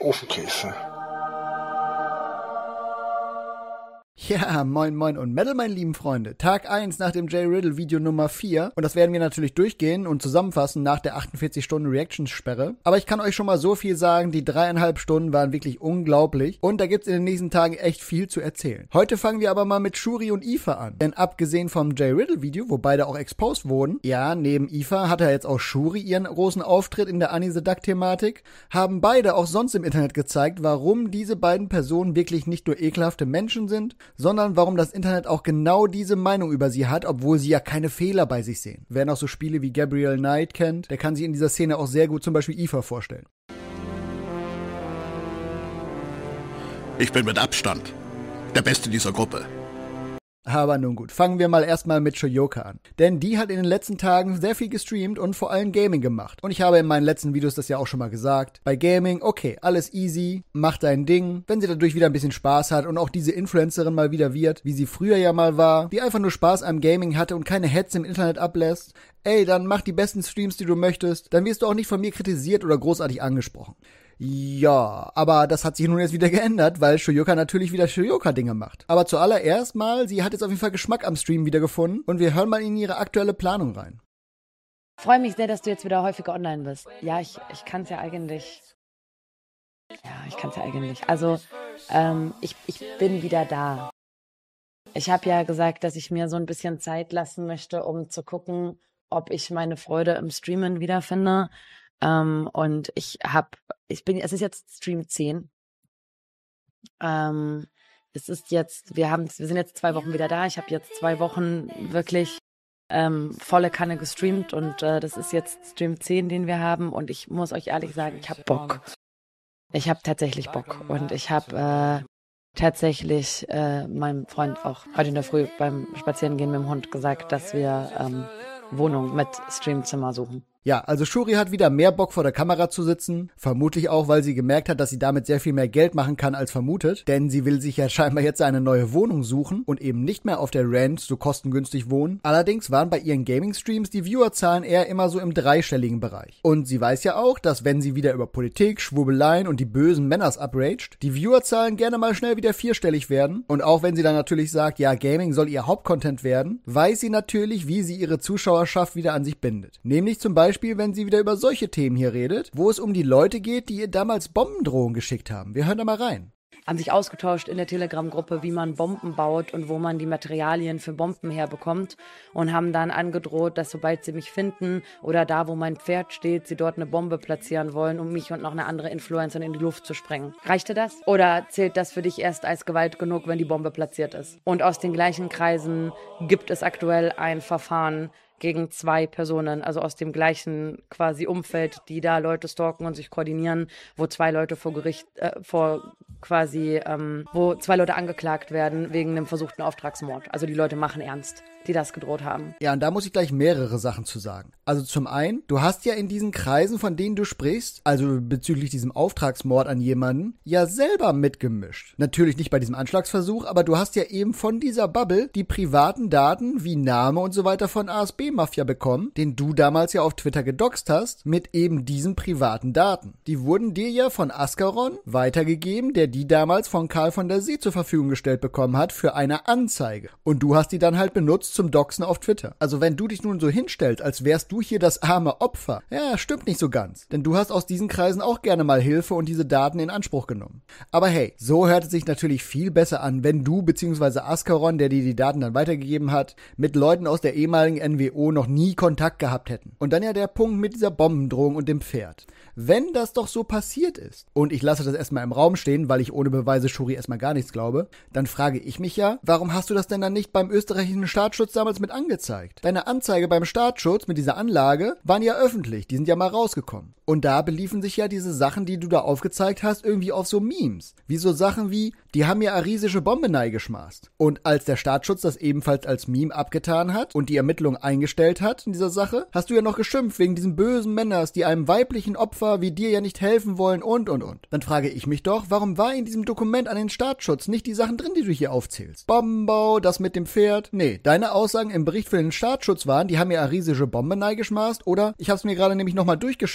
Ofenkäse. Ja, moin moin und Metal, meine lieben Freunde. Tag 1 nach dem Jay Riddle Video Nummer 4. Und das werden wir natürlich durchgehen und zusammenfassen nach der 48-Stunden-Reactions-Sperre. Aber ich kann euch schon mal so viel sagen, die 3,5 Stunden waren wirklich unglaublich. Und da gibt's in den nächsten Tagen echt viel zu erzählen. Heute fangen wir aber mal mit Shuri und Aoife an. Denn abgesehen vom Jay Riddle Video, wo beide auch exposed wurden, ja, neben Aoife hatte jetzt auch Shuri ihren großen Auftritt in der Annie the Duck-Thematik, haben beide auch sonst im Internet gezeigt, warum diese beiden Personen wirklich nicht nur ekelhafte Menschen sind, sondern warum das Internet auch genau diese Meinung über sie hat, obwohl sie ja keine Fehler bei sich sehen. Wer noch so Spiele wie Gabriel Knight kennt, der kann sich in dieser Szene auch sehr gut zum Beispiel Aoife vorstellen. Ich bin mit Abstand der Beste dieser Gruppe. Aber nun gut, fangen wir mal erstmal mit Shoyoka an. Denn die hat in den letzten Tagen sehr viel gestreamt und vor allem Gaming gemacht. Und ich habe in meinen letzten Videos das ja auch schon mal gesagt. Bei Gaming, okay, alles easy, mach dein Ding. Wenn sie dadurch wieder ein bisschen Spaß hat und auch diese Influencerin mal wieder wird, wie sie früher ja mal war, die einfach nur Spaß am Gaming hatte und keine Hetze im Internet ablässt, ey, dann mach die besten Streams, die du möchtest. Dann wirst du auch nicht von mir kritisiert oder großartig angesprochen. Ja, aber das hat sich nun jetzt wieder geändert, weil Shoyoka natürlich wieder Shoyoka-Dinge macht. Aber zuallererst mal, sie hat jetzt auf jeden Fall Geschmack am Stream wiedergefunden und wir hören mal in ihre aktuelle Planung rein. Freue mich sehr, dass du jetzt wieder häufiger online bist. Ja, ich kann es ja eigentlich. Also, ich bin wieder da. Ich habe ja gesagt, dass ich mir so ein bisschen Zeit lassen möchte, um zu gucken, ob ich meine Freude im Streamen wiederfinde. Und es ist jetzt Stream 10. Wir sind jetzt 2 Wochen wieder da. Ich habe jetzt 2 Wochen wirklich volle Kanne gestreamt und das ist jetzt Stream 10, den wir haben. Und ich muss euch ehrlich sagen, ich habe Bock. Ich habe tatsächlich Bock. Und ich habe tatsächlich meinem Freund auch heute in der Früh beim Spazierengehen mit dem Hund gesagt, dass wir Wohnung mit Streamzimmer suchen. Ja, also Shuri hat wieder mehr Bock vor der Kamera zu sitzen, vermutlich auch, weil sie gemerkt hat, dass sie damit sehr viel mehr Geld machen kann als vermutet, denn sie will sich ja scheinbar jetzt eine neue Wohnung suchen und eben nicht mehr auf der Rent so kostengünstig wohnen. Allerdings waren bei ihren Gaming-Streams die Viewerzahlen eher immer so im dreistelligen Bereich. Und sie weiß ja auch, dass wenn sie wieder über Politik, Schwurbeleien und die bösen Männers upraged, die Viewerzahlen gerne mal schnell wieder vierstellig werden. Und auch wenn sie dann natürlich sagt, ja, Gaming soll ihr Hauptcontent werden, weiß sie natürlich, wie sie ihre Zuschauerschaft wieder an sich bindet. Nämlich zum Beispiel, wenn sie wieder über solche Themen hier redet, wo es um die Leute geht, die ihr damals Bombendrohungen geschickt haben. Wir hören da mal rein. Haben sich ausgetauscht in der Telegram-Gruppe, wie man Bomben baut und wo man die Materialien für Bomben herbekommt und haben dann angedroht, dass sobald sie mich finden oder da, wo mein Pferd steht, sie dort eine Bombe platzieren wollen, um mich und noch eine andere Influencerin in die Luft zu sprengen. Reichte das? Oder zählt das für dich erst als Gewalt genug, wenn die Bombe platziert ist? Und aus den gleichen Kreisen gibt es aktuell ein Verfahren gegen 2 Personen, also aus dem gleichen quasi Umfeld, die da Leute stalken und sich koordinieren, wo 2 Leute vor Gericht, wo 2 Leute angeklagt werden wegen einem versuchten Auftragsmord. Also die Leute machen ernst, die das gedroht haben. Ja, und da muss ich gleich mehrere Sachen zu sagen. Also zum einen, du hast ja in diesen Kreisen, von denen du sprichst, also bezüglich diesem Auftragsmord an jemanden, ja selber mitgemischt. Natürlich nicht bei diesem Anschlagsversuch, aber du hast ja eben von dieser Bubble die privaten Daten wie Name und so weiter von ASB-Mafia bekommen, den du damals ja auf Twitter gedoxt hast, mit eben diesen privaten Daten. Die wurden dir ja von Ascaron weitergegeben, der die damals von Karl von der See zur Verfügung gestellt bekommen hat für eine Anzeige. Und du hast die dann halt benutzt zum Doxen auf Twitter. Also wenn du dich nun so hinstellst, als wärst du hier das arme Opfer, ja, stimmt nicht so ganz. Denn du hast aus diesen Kreisen auch gerne mal Hilfe und diese Daten in Anspruch genommen. Aber hey, so hört es sich natürlich viel besser an, wenn du bzw. Ascaron, der dir die Daten dann weitergegeben hat, mit Leuten aus der ehemaligen NWO noch nie Kontakt gehabt hätten. Und dann ja der Punkt mit dieser Bombendrohung und dem Pferd. Wenn das doch so passiert ist, und ich lasse das erstmal im Raum stehen, weil ich ohne Beweise Shuri erstmal gar nichts glaube, dann frage ich mich ja, warum hast du das denn dann nicht beim österreichischen Staatsschutz damals mit angezeigt? Deine Anzeige beim Staatsschutz mit dieser Anlage waren ja öffentlich, die sind ja mal rausgekommen. Und da beliefen sich ja diese Sachen, die du da aufgezeigt hast, irgendwie auf so Memes. Wie so Sachen wie, die haben ja arisische Bombenei geschmaßt. Und als der Staatsschutz das ebenfalls als Meme abgetan hat und die Ermittlung eingestellt hat in dieser Sache, hast du ja noch geschimpft wegen diesen bösen Männers, die einem weiblichen Opfer wie dir ja nicht helfen wollen und. Dann frage ich mich doch, warum war in diesem Dokument an den Staatsschutz nicht die Sachen drin, die du hier aufzählst? Bombenbau, das mit dem Pferd? Nee, deine Aussagen im Bericht für den Staatsschutz waren, die haben ja arisische Bombenei geschmaßt oder, ich hab's mir gerade nämlich nochmal durchgeschaut, so ein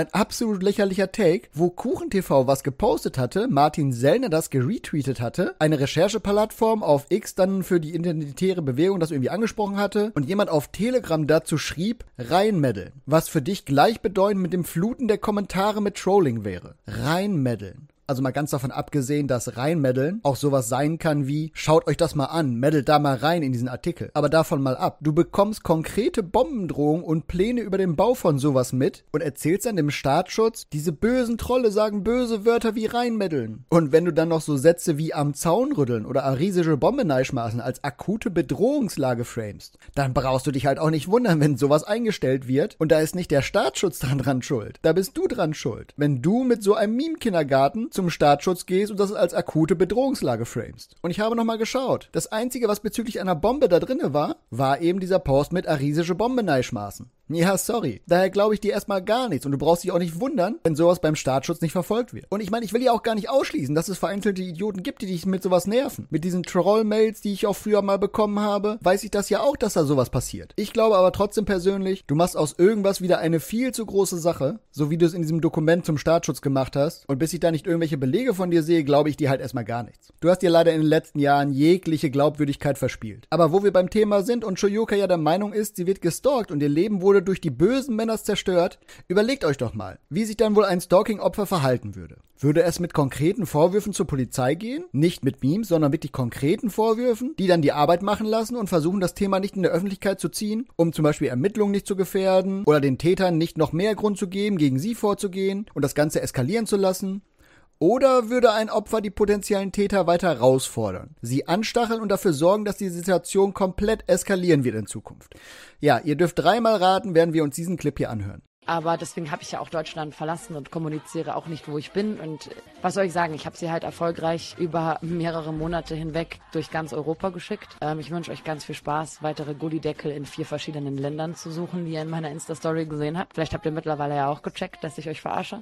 ein absolut lächerlicher Take, wo KuchenTV was gepostet hatte, Martin Sellner das geretweetet hatte, eine Rechercheplattform auf X dann für die identitäre Bewegung das irgendwie angesprochen hatte und jemand auf Telegram dazu schrieb, reinmeddeln, was für dich gleichbedeutend mit dem Fluten der Kommentare mit Trolling wäre. Reinmeddeln. Also mal ganz davon abgesehen, dass reinmeddeln auch sowas sein kann wie, schaut euch das mal an, meddelt da mal rein in diesen Artikel. Aber davon mal ab. Du bekommst konkrete Bombendrohungen und Pläne über den Bau von sowas mit und erzählst dann dem Staatsschutz, diese bösen Trolle sagen böse Wörter wie reinmeddeln. Und wenn du dann noch so Sätze wie am Zaun rütteln oder arisische Bombe neischmaßen als akute Bedrohungslage framest, dann brauchst du dich halt auch nicht wundern, wenn sowas eingestellt wird und da ist nicht der Staatsschutz dran schuld. Da bist du dran schuld. Wenn du mit so einem Meme-Kindergarten zum Staatsschutz gehst und das als akute Bedrohungslage framest. Und ich habe nochmal geschaut. Das Einzige, was bezüglich einer Bombe da drinne war eben dieser Post mit arisische Bombe neischmaßen. Ja, sorry. Daher glaube ich dir erstmal gar nichts und du brauchst dich auch nicht wundern, wenn sowas beim Staatsschutz nicht verfolgt wird. Und ich meine, ich will ja auch gar nicht ausschließen, dass es vereinzelte Idioten gibt, die dich mit sowas nerven. Mit diesen Troll-Mails, die ich auch früher mal bekommen habe, weiß ich das ja auch, dass da sowas passiert. Ich glaube aber trotzdem persönlich, du machst aus irgendwas wieder eine viel zu große Sache, so wie du es in diesem Dokument zum Staatsschutz gemacht hast. Und bis ich da nicht irgendwelche Belege von dir sehe, glaube ich dir halt erstmal gar nichts. Du hast dir leider in den letzten Jahren jegliche Glaubwürdigkeit verspielt. Aber wo wir beim Thema sind und Shoyoka ja der Meinung ist, sie wird gestalkt und ihr Leben wurde durch die bösen Männer zerstört, überlegt euch doch mal, wie sich dann wohl ein Stalking-Opfer verhalten würde. Würde es mit konkreten Vorwürfen zur Polizei gehen? Nicht mit Memes, sondern wirklich konkreten Vorwürfen, die dann die Arbeit machen lassen und versuchen, das Thema nicht in der Öffentlichkeit zu ziehen, um zum Beispiel Ermittlungen nicht zu gefährden oder den Tätern nicht noch mehr Grund zu geben, gegen sie vorzugehen und das Ganze eskalieren zu lassen? Oder würde ein Opfer die potenziellen Täter weiter herausfordern, sie anstacheln und dafür sorgen, dass die Situation komplett eskalieren wird in Zukunft? Ja, ihr dürft 3-mal raten, während wir uns diesen Clip hier anhören. Aber deswegen habe ich ja auch Deutschland verlassen und kommuniziere auch nicht, wo ich bin. Und was soll ich sagen? Ich habe sie halt erfolgreich über mehrere Monate hinweg durch ganz Europa geschickt. Ich wünsche euch ganz viel Spaß, weitere Gullideckel in 4 verschiedenen Ländern zu suchen, die ihr in meiner Insta-Story gesehen habt. Vielleicht habt ihr mittlerweile ja auch gecheckt, dass ich euch verarsche.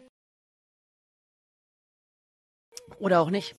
Oder auch nicht.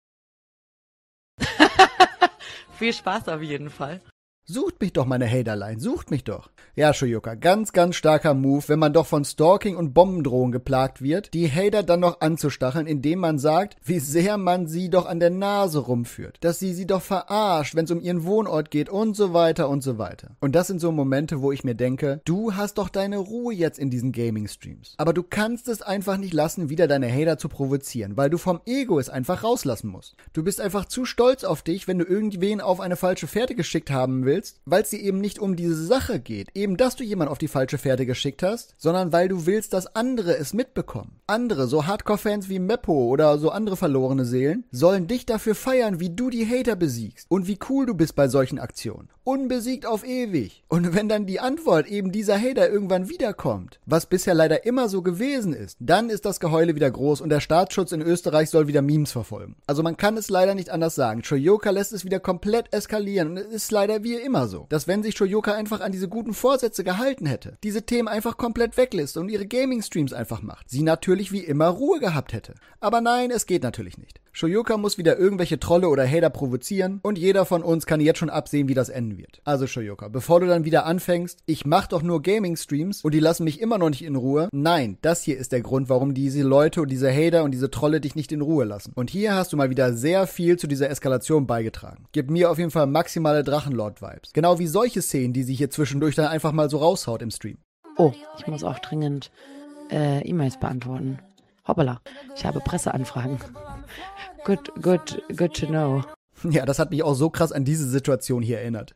Viel Spaß auf jeden Fall. Sucht mich doch, meine Haterlein, sucht mich doch. Ja, Shoyoka, ganz, ganz starker Move, wenn man doch von Stalking und Bombendrohungen geplagt wird, die Hater dann noch anzustacheln, indem man sagt, wie sehr man sie doch an der Nase rumführt, dass sie doch verarscht, wenn es um ihren Wohnort geht und so weiter und so weiter. Und das sind so Momente, wo ich mir denke, du hast doch deine Ruhe jetzt in diesen Gaming-Streams. Aber du kannst es einfach nicht lassen, wieder deine Hater zu provozieren, weil du vom Ego es einfach rauslassen musst. Du bist einfach zu stolz auf dich, wenn du irgendwen auf eine falsche Fährte geschickt haben willst, weil es dir eben nicht um diese Sache geht, eben dass du jemanden auf die falsche Fährte geschickt hast, sondern weil du willst, dass andere es mitbekommen. Andere, so Hardcore-Fans wie Meppo oder so andere verlorene Seelen, sollen dich dafür feiern, wie du die Hater besiegst und wie cool du bist bei solchen Aktionen. Unbesiegt auf ewig. Und wenn dann die Antwort eben dieser Hater irgendwann wiederkommt, was bisher leider immer so gewesen ist, dann ist das Geheule wieder groß und der Staatsschutz in Österreich soll wieder Memes verfolgen. Also man kann es leider nicht anders sagen. Shoyoka lässt es wieder komplett eskalieren und es ist leider wie immer so, dass wenn sich Shoyoka einfach an diese guten Vorsätze gehalten hätte, diese Themen einfach komplett weglässt und ihre Gaming-Streams einfach macht, sie natürlich wie immer Ruhe gehabt hätte. Aber nein, es geht natürlich nicht. Shoyoka muss wieder irgendwelche Trolle oder Hater provozieren und jeder von uns kann jetzt schon absehen, wie das enden wird. Also Shoyoka, bevor du dann wieder anfängst, ich mach doch nur Gaming-Streams und die lassen mich immer noch nicht in Ruhe. Nein, das hier ist der Grund, warum diese Leute und diese Hater und diese Trolle dich nicht in Ruhe lassen. Und hier hast du mal wieder sehr viel zu dieser Eskalation beigetragen. Gib mir auf jeden Fall maximale Drachenlord-Vibes. Genau wie solche Szenen, die sie hier zwischendurch dann einfach mal so raushaut im Stream. Oh, ich muss auch dringend E-Mails beantworten. Hoppala, ich habe Presseanfragen. Good to know. Ja, das hat mich auch so krass an diese Situation hier erinnert.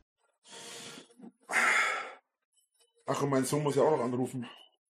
Ach, und mein Sohn muss ja auch noch anrufen.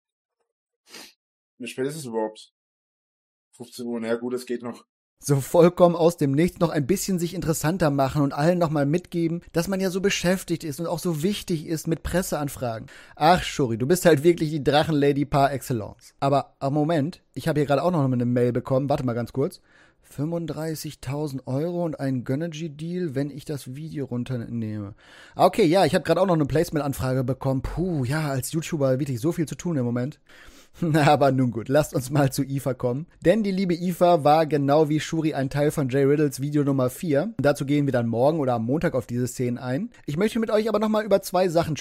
Wie spät ist es überhaupt? 15 Uhr, naja gut, es geht noch. So vollkommen aus dem Nichts noch ein bisschen sich interessanter machen und allen nochmal mitgeben, dass man ja so beschäftigt ist und auch so wichtig ist mit Presseanfragen. Ach, Shuri, du bist halt wirklich die Drachenlady par excellence. Aber Moment, ich habe hier gerade auch noch eine Mail bekommen, warte mal ganz kurz. 35.000 € und ein Gönnergy-Deal, wenn ich das Video runternehme. Okay, ja, ich habe gerade auch noch eine Placement-Anfrage bekommen. Puh, ja, als YouTuber wirklich so viel zu tun im Moment. Na, aber nun gut, lasst uns mal zu Aoife kommen. Denn die liebe Aoife war genau wie Shuri ein Teil von Jay Riddles Video Nummer 4. Und dazu gehen wir dann morgen oder am Montag auf diese Szenen ein. Ich möchte mit euch aber nochmal über 2 Sachen sprechen.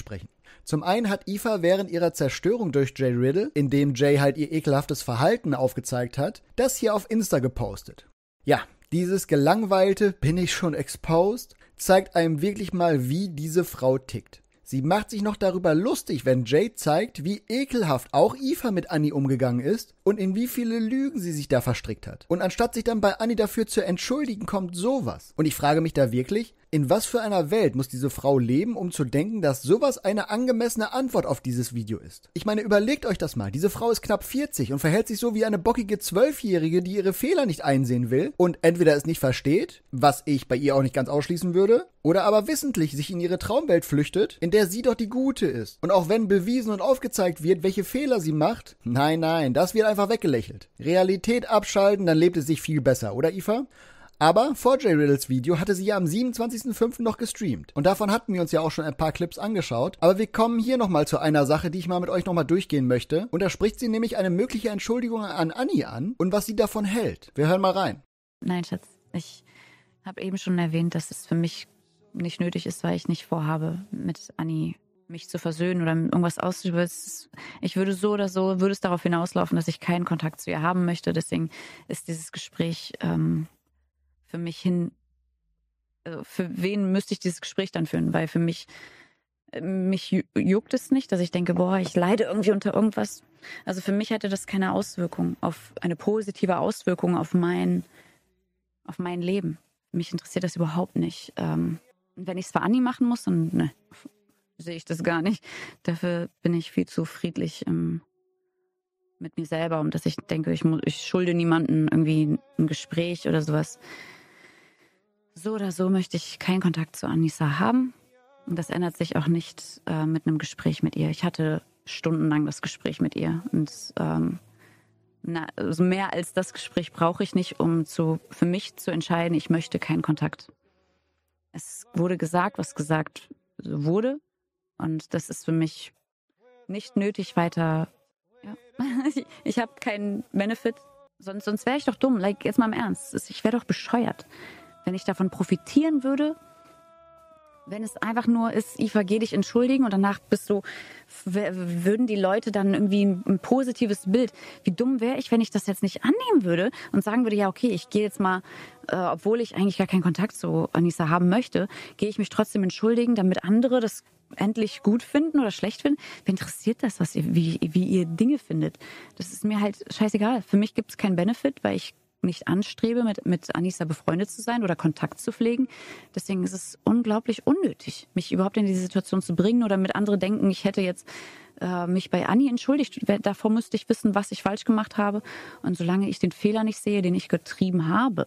Zum einen hat Aoife während ihrer Zerstörung durch Jay Riddle, in dem Jay halt ihr ekelhaftes Verhalten aufgezeigt hat, das hier auf Insta gepostet. Ja, dieses gelangweilte, bin ich schon exposed, zeigt einem wirklich mal, wie diese Frau tickt. Sie macht sich noch darüber lustig, wenn Jay zeigt, wie ekelhaft auch Aoife mit Annie umgegangen ist und in wie viele Lügen sie sich da verstrickt hat. Und anstatt sich dann bei Annie dafür zu entschuldigen, kommt sowas. Und ich frage mich da wirklich, in was für einer Welt muss diese Frau leben, um zu denken, dass sowas eine angemessene Antwort auf dieses Video ist? Ich meine, überlegt euch das mal. Diese Frau ist knapp 40 und verhält sich so wie eine bockige 12-Jährige, die ihre Fehler nicht einsehen will und entweder es nicht versteht, was ich bei ihr auch nicht ganz ausschließen würde, oder aber wissentlich sich in ihre Traumwelt flüchtet, in der sie doch die Gute ist. Und auch wenn bewiesen und aufgezeigt wird, welche Fehler sie macht, nein, das wird einfach weggelächelt. Realität abschalten, dann lebt es sich viel besser, oder Aoife? Aber vor Jay Riddles Video hatte sie ja am 27.05. noch gestreamt. Und davon hatten wir uns ja auch schon ein paar Clips angeschaut. Aber wir kommen hier nochmal zu einer Sache, die ich mal mit euch nochmal durchgehen möchte. Und da spricht sie nämlich eine mögliche Entschuldigung an Annie an und was sie davon hält. Wir hören mal rein. Nein, Schatz, ich habe eben schon erwähnt, dass es für mich nicht nötig ist, weil ich nicht vorhabe, mit Annie mich zu versöhnen oder irgendwas auszuüben. Ich würde so oder so, würde es darauf hinauslaufen, dass ich keinen Kontakt zu ihr haben möchte. Deswegen ist dieses Gespräch für mich für wen müsste ich dieses Gespräch dann führen? Weil für mich juckt es nicht, dass ich denke, boah, ich leide irgendwie unter irgendwas. Also für mich hätte das keine Auswirkung, eine positive Auswirkung auf mein Leben. Mich interessiert das überhaupt nicht. Wenn ich es für Annie machen muss, dann sehe ich das gar nicht. Dafür bin ich viel zu friedlich mit mir selber, dass ich denke, ich schulde niemandem irgendwie ein Gespräch oder sowas. So oder so möchte ich keinen Kontakt zu Anissa haben. Und das ändert sich auch nicht mit einem Gespräch mit ihr. Ich hatte stundenlang das Gespräch mit ihr. Und also mehr als das Gespräch brauche ich nicht, um für mich zu entscheiden, ich möchte keinen Kontakt. Es wurde gesagt, was gesagt wurde. Und das ist für mich nicht nötig weiter. Ja. Ich habe keinen Benefit. Sonst wäre ich doch dumm. Jetzt mal im Ernst. Ich wäre doch bescheuert, wenn ich davon profitieren würde, wenn es einfach nur ist, Aoife, geh dich entschuldigen und danach würden die Leute dann irgendwie ein positives Bild. Wie dumm wäre ich, wenn ich das jetzt nicht annehmen würde und sagen würde, ja okay, ich gehe jetzt mal, obwohl ich eigentlich gar keinen Kontakt zu Anissa haben möchte, gehe ich mich trotzdem entschuldigen, damit andere das endlich gut finden oder schlecht finden. Wer interessiert das, wie ihr Dinge findet? Das ist mir halt scheißegal. Für mich gibt es keinen Benefit, weil ich nicht anstrebe, mit Anissa befreundet zu sein oder Kontakt zu pflegen. Deswegen ist es unglaublich unnötig, mich überhaupt in diese Situation zu bringen oder mit anderen denken, ich hätte jetzt mich bei Annie entschuldigt. Davor müsste ich wissen, was ich falsch gemacht habe. Und solange ich den Fehler nicht sehe, den ich getrieben habe,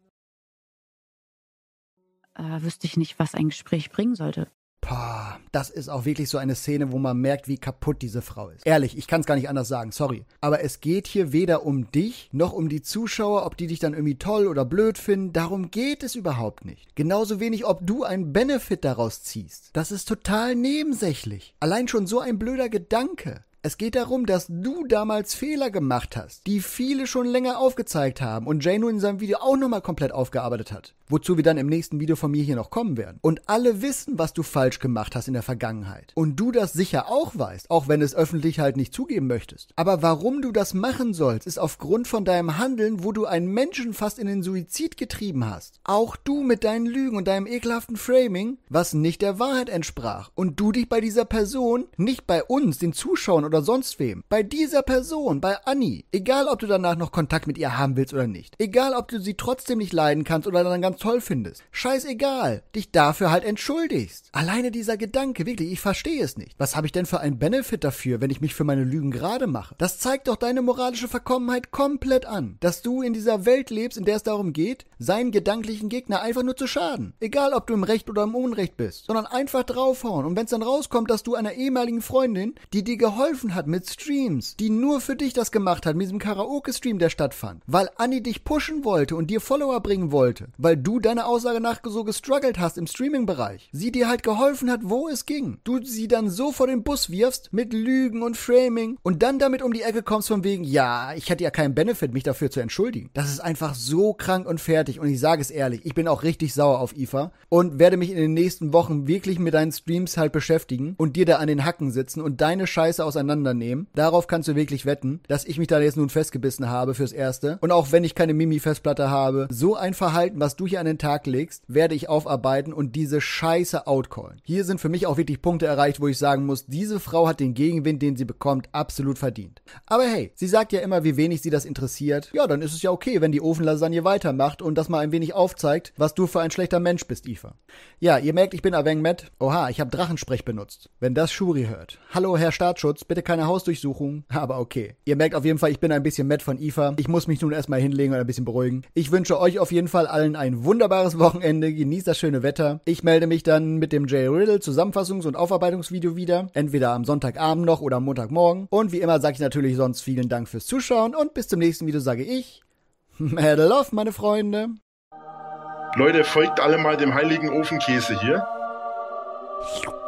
wüsste ich nicht, was ein Gespräch bringen sollte. Pah, das ist auch wirklich so eine Szene, wo man merkt, wie kaputt diese Frau ist. Ehrlich, ich kann es gar nicht anders sagen, sorry. Aber es geht hier weder um dich, noch um die Zuschauer, ob die dich dann irgendwie toll oder blöd finden. Darum geht es überhaupt nicht. Genauso wenig, ob du einen Benefit daraus ziehst. Das ist total nebensächlich. Allein schon so ein blöder Gedanke. Es geht darum, dass du damals Fehler gemacht hast, die viele schon länger aufgezeigt haben und Jay nur in seinem Video auch nochmal komplett aufgearbeitet hat. Wozu wir dann im nächsten Video von mir hier noch kommen werden. Und alle wissen, was du falsch gemacht hast in der Vergangenheit. Und du das sicher auch weißt, auch wenn es öffentlich halt nicht zugeben möchtest. Aber warum du das machen sollst, ist aufgrund von deinem Handeln, wo du einen Menschen fast in den Suizid getrieben hast. Auch du mit deinen Lügen und deinem ekelhaften Framing, was nicht der Wahrheit entsprach. Und du dich bei dieser Person, nicht bei uns, den Zuschauern oder sonst wem, bei dieser Person, bei Annie, egal ob du danach noch Kontakt mit ihr haben willst oder nicht, egal ob du sie trotzdem nicht leiden kannst oder dann ganz toll findest, scheißegal, dich dafür halt entschuldigst. Alleine dieser Gedanke, wirklich, ich verstehe es nicht. Was habe ich denn für einen Benefit dafür, wenn ich mich für meine Lügen gerade mache? Das zeigt doch deine moralische Verkommenheit komplett an, dass du in dieser Welt lebst, in der es darum geht, seinen gedanklichen Gegner einfach nur zu schaden. Egal, ob du im Recht oder im Unrecht bist, sondern einfach draufhauen. Und wenn es dann rauskommt, dass du einer ehemaligen Freundin, die dir geholfen geholfen hat mit Streams, die nur für dich das gemacht hat, mit diesem Karaoke-Stream, der stattfand, weil Anni dich pushen wollte und dir Follower bringen wollte, weil du deiner Aussage nach so gestruggelt hast im Streaming-Bereich, sie dir halt geholfen hat, wo es ging, du sie dann so vor den Bus wirfst mit Lügen und Framing und dann damit um die Ecke kommst von wegen, ja, ich hätte ja keinen Benefit, mich dafür zu entschuldigen. Das ist einfach so krank und fertig und ich sage es ehrlich, ich bin auch richtig sauer auf Ifa und werde mich in den nächsten Wochen wirklich mit deinen Streams halt beschäftigen und dir da an den Hacken sitzen und deine Scheiße auseinandernehmen. Darauf kannst du wirklich wetten, dass ich mich da jetzt nun festgebissen habe fürs Erste. Und auch wenn ich keine Mimi-Festplatte habe, so ein Verhalten, was du hier an den Tag legst, werde ich aufarbeiten und diese Scheiße outcallen. Hier sind für mich auch wirklich Punkte erreicht, wo ich sagen muss, diese Frau hat den Gegenwind, den sie bekommt, absolut verdient. Aber hey, sie sagt ja immer, wie wenig sie das interessiert. Ja, dann ist es ja okay, wenn die Ofenlasagne weitermacht und das mal ein wenig aufzeigt, was du für ein schlechter Mensch bist, Ifa. Ja, ihr merkt, ich bin Aveng Matt. Oha, ich habe Drachensprech benutzt. Wenn das Shuri hört. Hallo, Herr Staatsschutz, bitte keine Hausdurchsuchung. Aber okay. Ihr merkt auf jeden Fall, ich bin ein bisschen Matt von Ifa. Ich muss mich nun erstmal hinlegen und ein bisschen beruhigen. Ich wünsche euch auf jeden Fall allen ein wunderbares Wochenende. Genießt das schöne Wetter. Ich melde mich dann mit dem Jay Riddle Zusammenfassungs- und Aufarbeitungsvideo wieder. Entweder am Sonntagabend noch oder am Montagmorgen. Und wie immer sage ich natürlich sonst vielen Dank fürs Zuschauen. Und bis zum nächsten Video sage ich Mad Love, meine Freunde. Leute, folgt alle mal dem heiligen Ofenkäse hier.